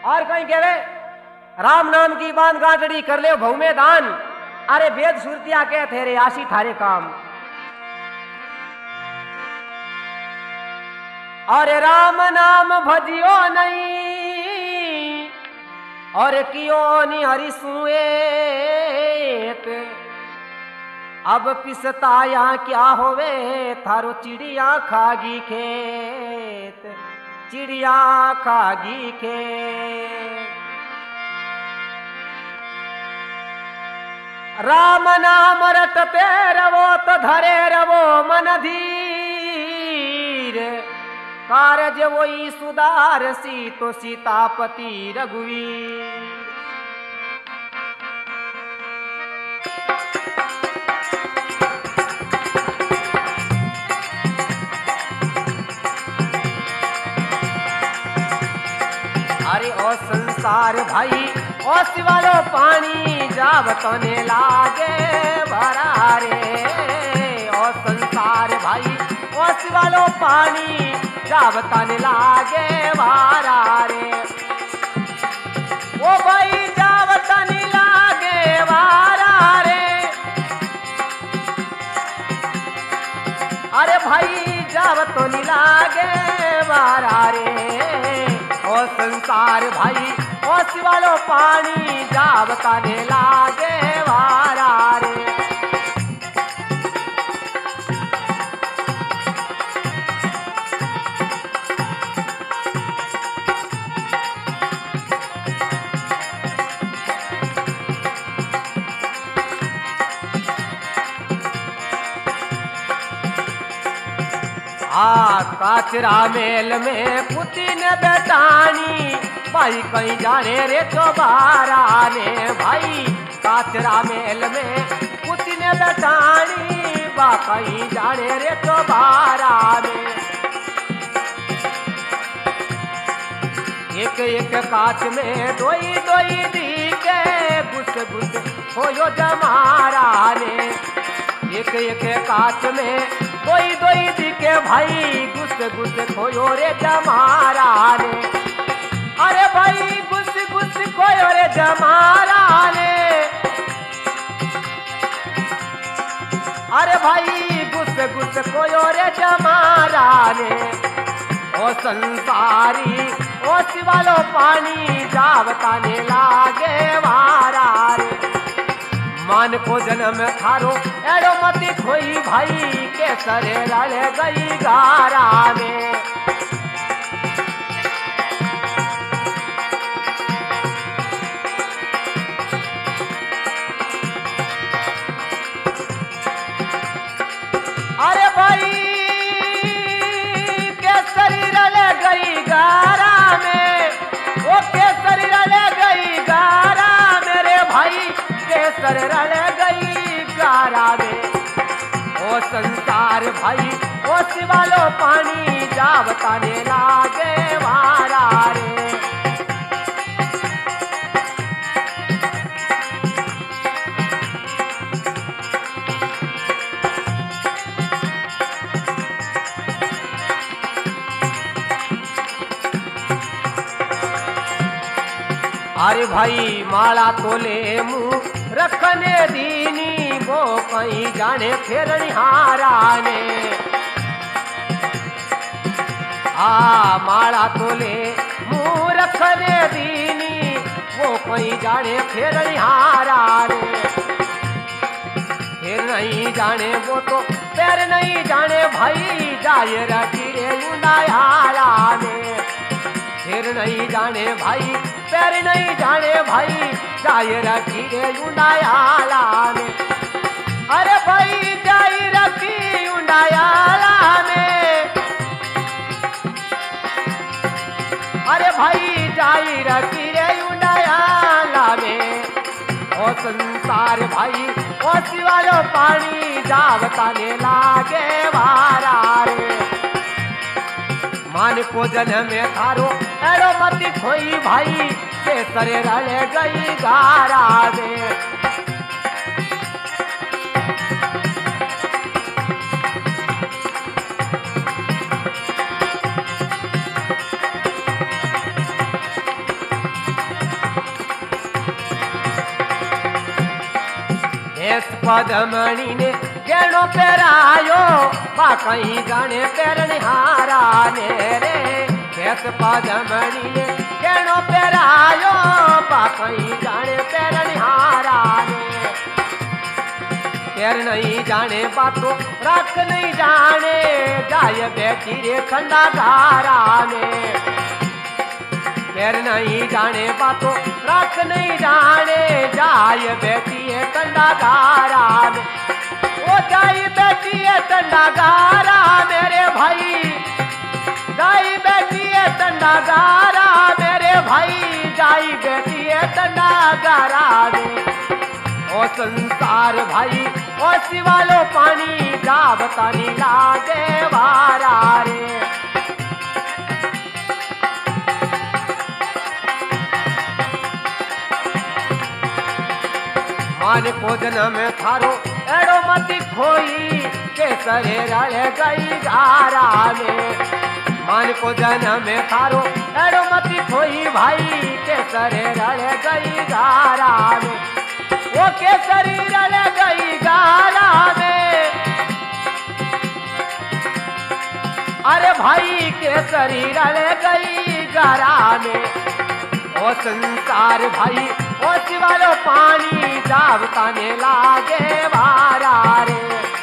और कहीं कहे राम नाम की बांध गांठड़ी कर ले भऊ में दान। अरे वेद सुरतिया के थे आशी थारे काम। अरे राम नाम भजियो नहीं और कियो नि हरि सुएत। अब पिसताया क्या होवे थारो चिड़िया खागी खेत, चिड़िया खागी खेत। राम नाम रटते रवो तो धरे रवो मन धीर। कारज वही सुधार सी तो सीतापति रघुवीर। अरे ओ संसार भाई ओ शिवालो पानी जावतने लागे भरा रे। ओ संसार भाई ओ शिवालो पानी जावतने लागे भरा रे। ओ भाई जावतने लागे भरा रे। अरे भाई जावतने लागे भरा रे। ओ संसार भाई ओ शिवालो पानी जावताने लागे वारा रे। काचरा मेल में पुती ने बेटानी भाई कहीं जाने रे तो बारा ने। भाई काचरा मेल में पुती ने बेटानी बा कहीं जाने रे तो बारा ने। एक एक काच में दोई दोई दी के गुस गुस होयो जमारा ने। एक एक काच में दोई दोई दी के भाई गुस गुस खोयो रे जमारा ने। अरे भाई गुस गुस खोयो रे जमारा ने। अरे भाई गुस गुस खोयो रे जमारा ने। ओ संसारी ओ शिवालो पानी जावताने लागे वारा रे। मान को जन्म थारो एड़ो मती खोई भाई के सरे रल गई गारा में। अरे भाई के शरीर ले गई गारा में। वो के शरीर ले गई गारा मेरे भाई के शरीर ले गई गारा में। ओ संसार भाई ओ शिवालो पानी जावताने लागे वारा रे। अरे भाई माला तोले मुँह रखने दीनी वो कहीं जाने फेरनी हारा ने। माला तोले मुँह रखने दीनी वो कहीं जाने फेरनी हारा ने। फिर नहीं जाने वो तो पैर नहीं जाने भाई जाए रखी रे उनायाला में। फिर नहीं जाने भाई पैर नहीं जाने भाई जाए रखी रे उनायाला में। अरे भाई जाई रखी उनायाला में। अरे भाई जाई रखी रे उनायाला में। ओ संसार भाई ओ शिवालो पानी जावताने लागे वारा रे। मान को जन्म में थारो एड़ो मती खोई भाई के सरे रले गई गारा दे। भेस पदमणी ने गेणो पहरायो बा कहीं जाने पैरनिहारा ने रे भेस पदमणी ने गेणो पहरायो बा कहीं जाने पैरनिहारा ने पैर नहीं जाने बातो रख नहीं जाने जाय बैठी रे ठंडा गारा में पैर नहीं जाने बातो रख नहीं जाने जाय बैठी है ठंडा गारा में ओ जाई बैठी है ठंडा गारा मेरे भाई जाई बैठी है ठंडा गारा मेरे भाई जाई बैठी है ठंडा गारा में ओ संसार भाई ओ शिवालो पानी जा बतानी लागे वारा रे मान को जन्म थारो एड़ो मती खोई केसरे रल गई गारा में मान को जन्म थारो एड़ो मती खोई भाई केसरे रल गई गारा में वो केसरी रल गई गारा में अरे भाई केसरी रल गई गारा में ओ संसार भाई ओ शिवालो पानी जावता ने लागे वारा रे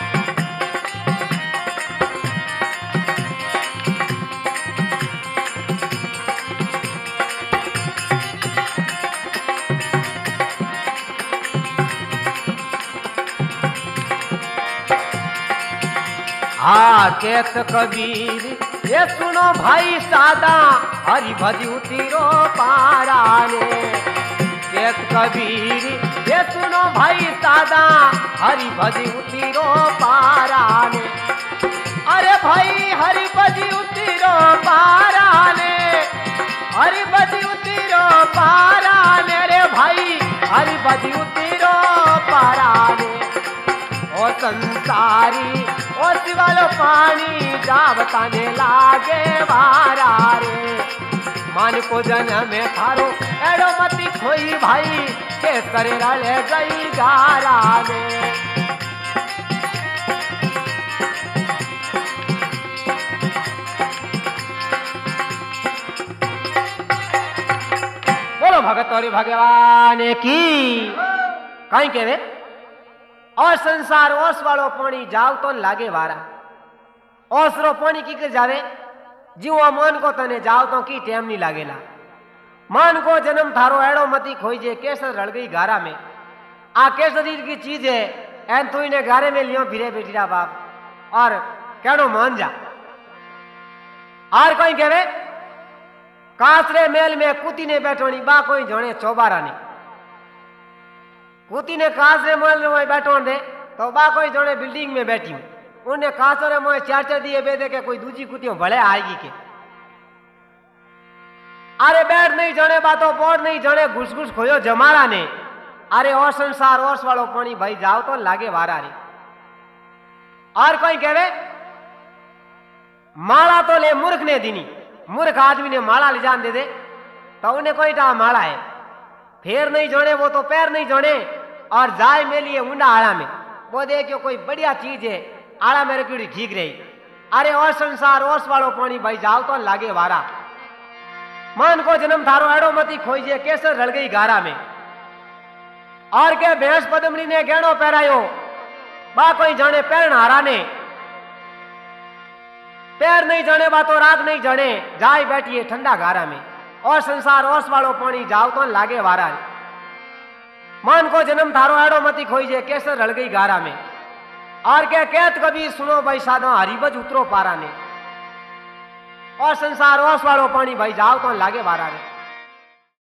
हाँ केत कबीर ये सुनो भाई सादा हरि भजी उतीरो पारा ने केत कबीर ये सुनो भाई सादा हरि भजी उतीरो पारा ने अरे भाई हरि भजी उतीरो पारा ने हरि भजी उतीरो पारा ने रे भाई हरि भजी उतीरो पारा ने ओ संसारी ओ शिवालो पानी जावता ने लागे वारा रे मान को जन्म में थारो एड़ो मती खोई भाई केसरे रल गई गारा में बोलो भगत और भगवान की कहीं कहवे और संसार ओस वालो पानी जाव तो लागे वारा ओसरो पानी की कर जावे जीवा मन को तने जाव तो की टेम नहीं लागेला मन को जन्म थारो एड़ो मती खोई जे केसर रल गई गारा में आ केसर की चीज है एन तू ने गारे में लियो फिरे बेटीरा बाप और केड़ो मान जा और कोई कहवे कासरे मेल में कुती ने बैठोनी बा कोई जणे चौबारा ने कुती ने कासरे मेल में बैठो दे तो बा कोई जणे बिल्डिंग में बैठी हूं उन्हें कासरे में चार दिए बेदे के कोई दूजी कुतियों भले आएगी के अरे बैठ नहीं जणे बातो बोर्ड नहीं जणे घुस घुस खोयो जमारा ने अरे और संसार और वालो पानी भाई जाओ तो लागे वारा रे और कोई कहवे माला तो ले मूर्ख ने दीनी मूर्ख आदमी ने माला ले जान दे दे तो उन्हें कोई टा माला है फेर नहीं जणे वो तो पैर नहीं जणे और जाए में लिए ऊंडा आड़ा में वो देखियो कोई बढ़िया चीज है आड़ा मेरे की ठीक रही अरे और संसार ओस वालो पानी भाई जाओ तो लागे वारा मन को जन्म थारो एड़ो मती खोईजे केसर रल गई गारा में और के भैंस पदमनी ने गहणो पहरायो बा कोई जाने पैर हारा ने पैर नहीं जणे बा तो राग नहीं जणे जाए बैठिए ठंडा गारा में और संसार ओस वालो पानी जाओ तो लागे वारा मन को जन्म थारो एड़ो मती खोईजे केसर रल गई गारा में और के कहत कबीर सुनो भाई सादा हरिबज उतरो पारा ने और संसार ओस वालो पानी भाई जाओ तो लागे वारा रे।